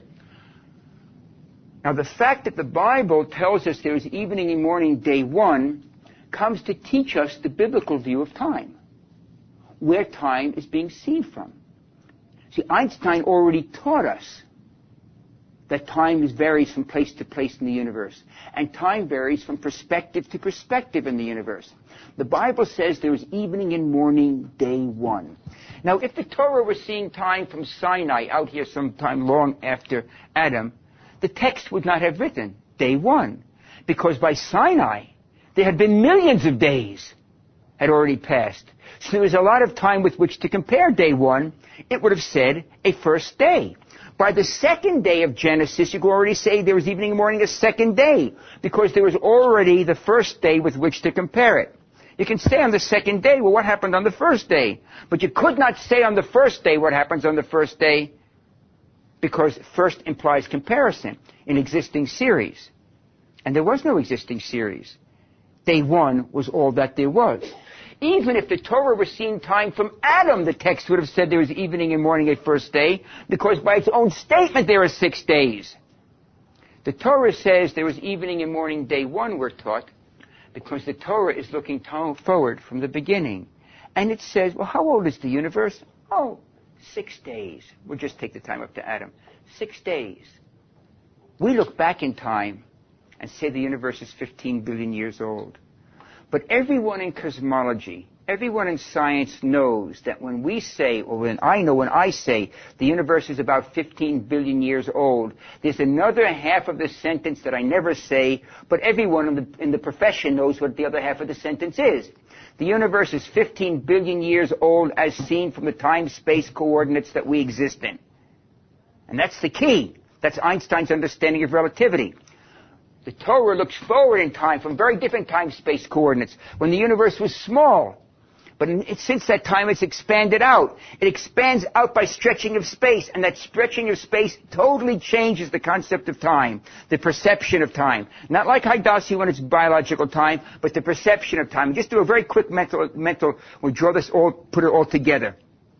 Now, the fact that the Bible tells us there is evening and morning, day one, comes to teach us the biblical view of time, where time is being seen from. See, Einstein already taught us that time is varies from place to place in the universe, and time varies from perspective to perspective in the universe. The Bible says there is evening and morning, day one. Now, if the Torah was seeing time from Sinai out here sometime long after Adam, the text would not have written day one, because by Sinai there had been millions of days had already passed. So there was a lot of time with which to compare day one. It would have said a first day. By the second day of Genesis, you could already say there was evening and morning a second day, because there was already the first day with which to compare it. You can say on the second day, well, what happened on the first day? But you could not say on the first day what happens on the first day, because first implies comparison in existing series. And there was no existing series. Day one was all that there was. Even if the Torah was seeing time from Adam, the text would have said there was evening and morning a first day, because by its own statement there are six days. The Torah says there was evening and morning day one, we're taught, because the Torah is looking forward from the beginning. And it says, well, how old is the universe? Oh, six days. We'll just take the time up to Adam. Six days. We look back in time and say the universe is fifteen billion years old. But everyone in cosmology, everyone in science knows that when we say, or when I know when I say the universe is about fifteen billion years old, there's another half of the sentence that I never say, but everyone in the, in the profession knows what the other half of the sentence is. The universe is fifteen billion years old as seen from the time-space coordinates that we exist in. And that's the key. That's Einstein's understanding of relativity. The Torah looks forward in time from very different time-space coordinates when the universe was small. But in, it, since that time, it's expanded out. It expands out by stretching of space, and that stretching of space totally changes the concept of time, the perception of time. Not like Haidasi when it's biological time, but the perception of time. Just do a very quick mental, mental, we'll draw this all, put it all together.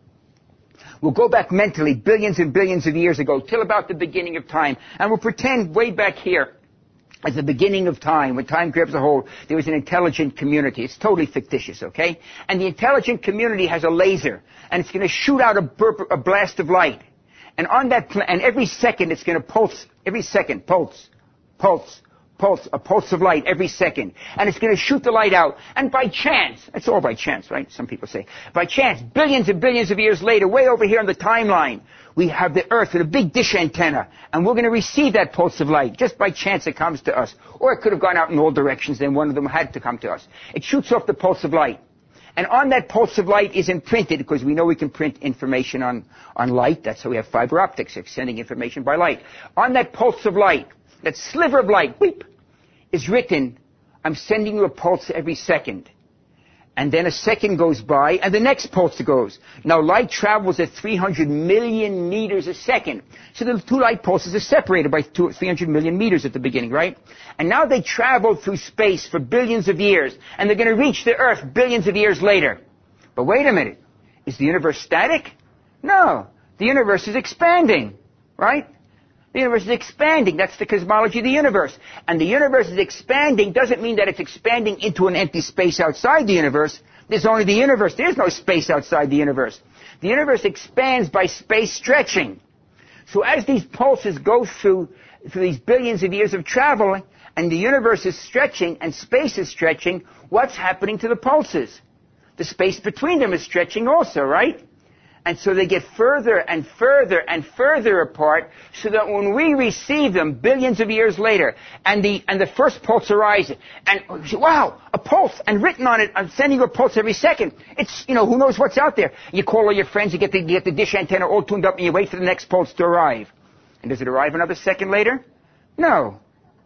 We'll go back mentally billions and billions of years ago, till about the beginning of time, and we'll pretend way back here, at the beginning of time, when time grabs a hold, there was an intelligent community. It's totally fictitious, okay? And the intelligent community has a laser, and it's going to shoot out a, burp, a blast of light. And on that, pl- and every second it's going to pulse, every second, pulse, pulse, pulse, a pulse of light every second. And it's going to shoot the light out. And by chance, it's all by chance, right? Some people say. By chance, billions and billions of years later, way over here on the timeline, we have the Earth with a big dish antenna, and we're going to receive that pulse of light. Just by chance it comes to us. Or it could have gone out in all directions, then one of them had to come to us. It shoots off the pulse of light. And on that pulse of light is imprinted, because we know we can print information on, on light. That's how we have fiber optics, sending information by light. On that pulse of light, that sliver of light, beep, is written, I'm sending you a pulse every second. And then a second goes by, and the next pulse goes. Now, light travels at three hundred million meters a second. So the two light pulses are separated by two, three hundred million meters at the beginning, right? And now they travel through space for billions of years, and they're going to reach the Earth billions of years later. But wait a minute. Is the universe static? No. The universe is expanding, right? The universe is expanding. That's the cosmology of the universe. And the universe is expanding doesn't mean that it's expanding into an empty space outside the universe. There's only the universe. There's no space outside the universe. The universe expands by space stretching. So as these pulses go through, through these billions of years of travel, and the universe is stretching and space is stretching, what's happening to the pulses? The space between them is stretching also, right? And so they get further and further and further apart, so that when we receive them billions of years later, and the and the first pulse arises, and wow, a pulse, and written on it, I'm sending you a pulse every second. It's, you know, who knows what's out there. You call all your friends, you get the, you get the dish antenna all tuned up, and you wait for the next pulse to arrive. And does it arrive another second later? No.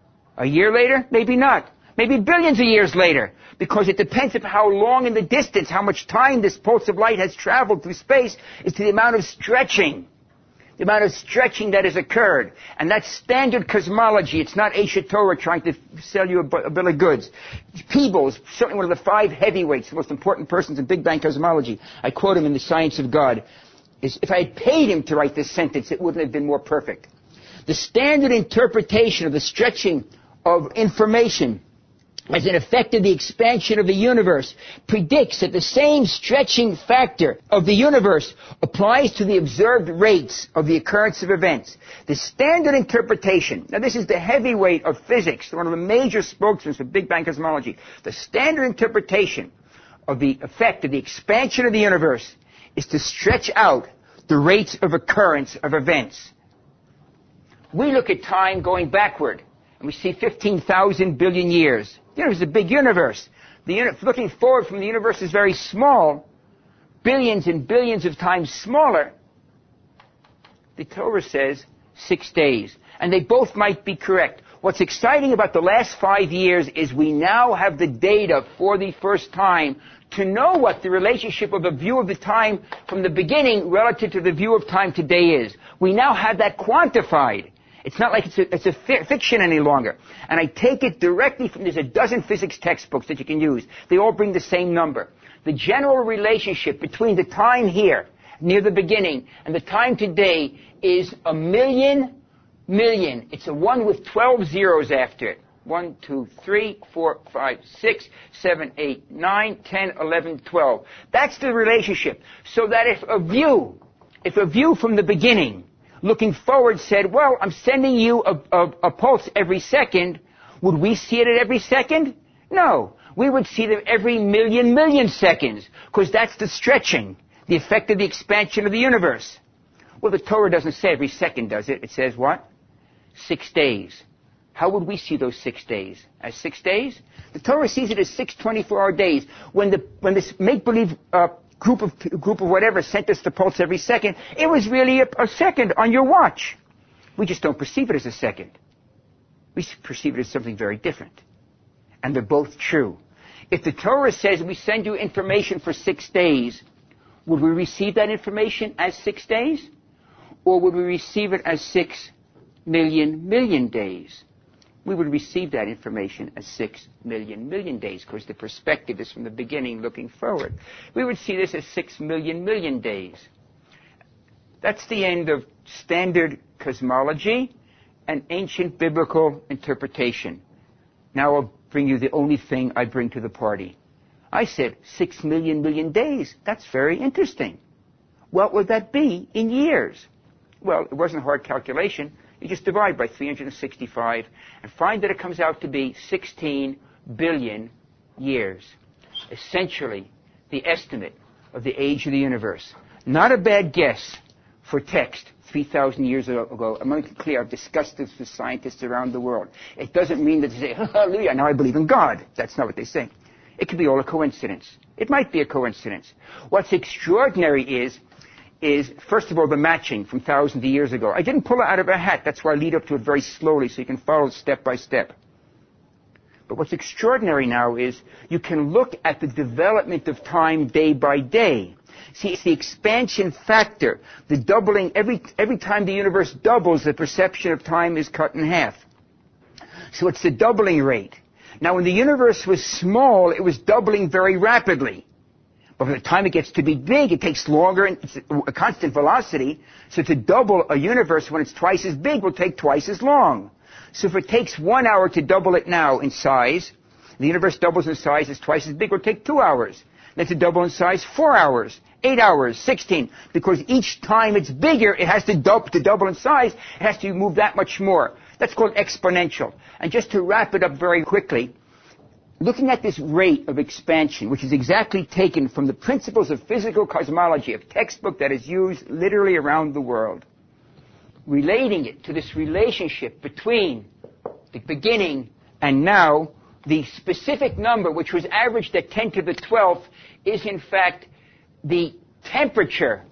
A year later? Maybe not. Maybe billions of years later. Because it depends on how long in the distance, how much time this pulse of light has traveled through space, is to the amount of stretching. The amount of stretching that has occurred. And that's standard cosmology. It's not Aish Torah trying to sell you a, a bill of goods. Peebles, certainly one of the five heavyweights, the most important persons in Big Bang cosmology. I quote him in The Science of God. Is, if I had paid him to write this sentence, it wouldn't have been more perfect. The standard interpretation of the stretching of information as an effect of the expansion of the universe predicts that the same stretching factor of the universe applies to the observed rates of the occurrence of events. The standard interpretation, now this is the heavyweight of physics, one of the major spokesmen for Big Bang cosmology. The standard interpretation of the effect of the expansion of the universe is to stretch out the rates of occurrence of events. We look at time going backward, and we see fifteen thousand billion years. The universe is a big universe. The uni- looking forward from the universe is very small, billions and billions of times smaller. The Torah says six days. And they both might be correct. What's exciting about the last five years is we now have the data for the first time to know what the relationship of a view of the time from the beginning relative to the view of time today is. We now have that quantified. It's not like it's a, it's a fi- fiction any longer. And I take it directly from, there's a dozen physics textbooks that you can use. They all bring the same number. The general relationship between the time here, near the beginning, and the time today is a million, million. It's a one with twelve zeros after it. One, two, three, four, five, six, seven, eight, nine, ten, eleven, twelve. That's the relationship. So that if a view, if a view from the beginning, looking forward said, well, I'm sending you a, a, a pulse every second, would we see it at every second? No. We would see them every million, million seconds, because that's the stretching, the effect of the expansion of the universe. Well, the Torah doesn't say every second, does it? It says what? Six days. How would we see those six days? As six days? The Torah sees it as six twenty-four-hour days. When the when this make-believe uh, group of group of whatever sent us the pulse every second, it was really a, a second on your watch. We just don't perceive it as a second. We perceive it as something very different. And they're both true. If the Torah says we send you information for six days, would we receive that information as six days? Or would we receive it as six million million days? We would receive that information as six million million days, because the perspective is from the beginning looking forward. We would see this as six million million days. That's the end of standard cosmology and ancient biblical interpretation. Now I'll bring you the only thing I bring to the party. I said six million million days. That's very interesting. What would that be in years? Well, it wasn't a hard calculation. You just divide by three hundred sixty-five and find that it comes out to be sixteen billion years. Essentially, the estimate of the age of the universe. Not a bad guess for text three thousand years ago. I'm making it clear, I've discussed this with scientists around the world. It doesn't mean that they say, hallelujah, now I believe in God. That's not what they say. It could be all a coincidence. It might be a coincidence. What's extraordinary is is, first of all, the matching from thousands of years ago. I didn't pull it out of a hat. That's why I lead up to it very slowly so you can follow it step by step. But what's extraordinary now is you can look at the development of time day by day. See, it's the expansion factor, the doubling. Every, every time the universe doubles, the perception of time is cut in half. So it's the doubling rate. Now, when the universe was small, it was doubling very rapidly. But by the time it gets to be big, it takes longer, and it's a constant velocity. So to double a universe when it's twice as big will take twice as long. So if it takes one hour to double it now in size, the universe doubles in size, it's twice as big, it will take two hours. Then to double in size, four hours, eight hours, sixteen. Because each time it's bigger, it has to double, to double in size, it has to move that much more. That's called exponential. And just to wrap it up very quickly, looking at this rate of expansion, which is exactly taken from the principles of physical cosmology, a textbook that is used literally around the world, relating it to this relationship between the beginning and now, the specific number, which was averaged at ten to the twelfth, is in fact the temperature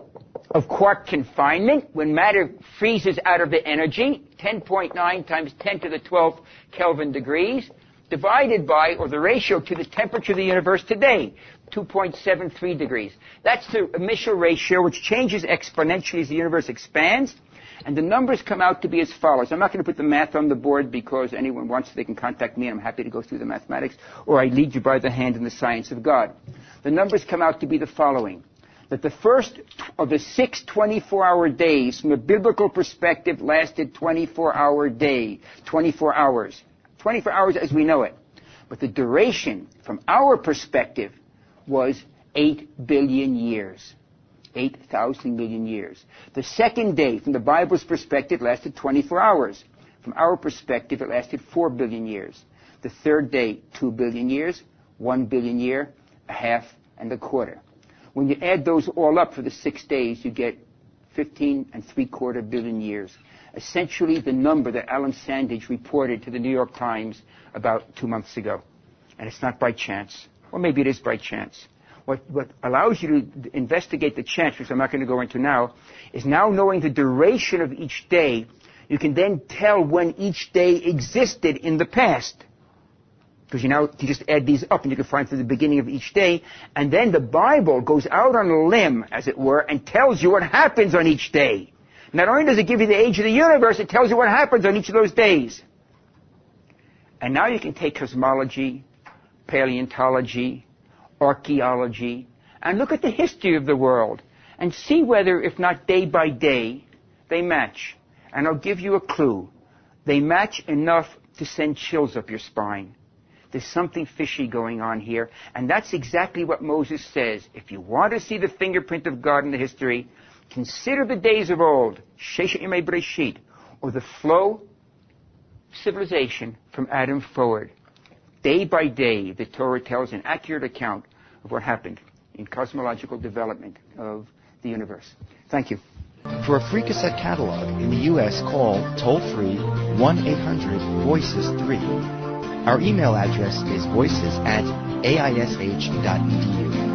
of quark confinement when matter freezes out of the energy, ten point nine times ten to the twelfth Kelvin degrees, divided by, or the ratio to the temperature of the universe today, two point seven three degrees. That's the initial ratio, which changes exponentially as the universe expands. And the numbers come out to be as follows. I'm not going to put the math on the board because anyone wants, they can contact me and I'm happy to go through the mathematics, or I lead you by the hand in the science of God. The numbers come out to be the following. That the first of the six twenty-four hour days, from a biblical perspective, lasted twenty-four hour day, twenty-four hours. twenty-four hours as we know it. But the duration, from our perspective, was eight billion years. eight thousand million years. The second day, from the Bible's perspective, lasted twenty-four hours. From our perspective, it lasted four billion years. The third day, two billion years, one billion year, a half, and a quarter. When you add those all up for the six days, you get fifteen and three quarter billion years. Essentially the number that Alan Sandage reported to the New York Times about two months ago. And it's not by chance. Or maybe it is by chance. What, what allows you to investigate the chance, which I'm not going to go into now, is now knowing the duration of each day, you can then tell when each day existed in the past. Because you now you just add these up and you can find from the beginning of each day. And then the Bible goes out on a limb, as it were, and tells you what happens on each day. Not only does it give you the age of the universe, it tells you what happens on each of those days. And now you can take cosmology, paleontology, archaeology, and look at the history of the world and see whether, if not day by day, they match. And I'll give you a clue. They match enough to send chills up your spine. There's something fishy going on here, and that's exactly what Moses says. If you want to see the fingerprint of God in the history, consider the days of old, Sheshet Yemei Bereshit, or the flow civilization from Adam forward. Day by day, the Torah tells an accurate account of what happened in cosmological development of the universe. Thank you. For a free cassette catalog in the U S, call toll-free one eight hundred voices three. Our email address is voices at A I S H dot E D U.